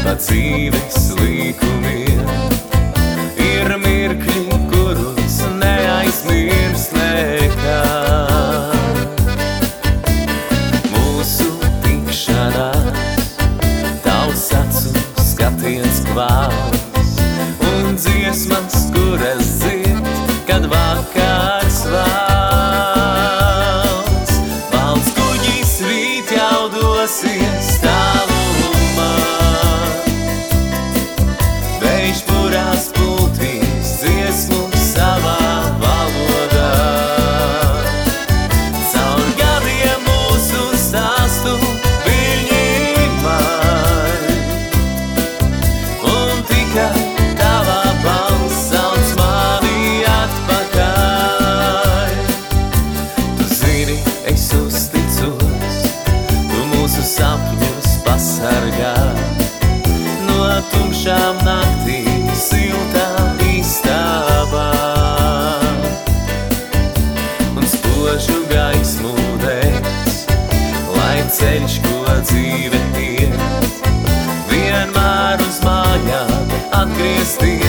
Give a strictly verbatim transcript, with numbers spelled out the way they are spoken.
pa dzīves līkumiem. Ir mirkļi, kurus neaizmirst nekad. Mūsu tikšanās, tavs acu skatiens kvāls un dziesmas, kuras dzied, kad vakars vāls. Valds kuģis rīt jau dosies tālumā, vējš purās pultīs dziesmu savā valodā. Caur gadiem mūsu stāstu viņi maļ, un tikai tavā balss sauc mani atpakaļ. Tu zini, es uzticos, tu mūsu sapņus pasargā no tumšām naktīm siltām istabām. Un spožu gaismu dēs, lai ceļš, ko dzīve iet, vienmēr uz mājām atgriezties.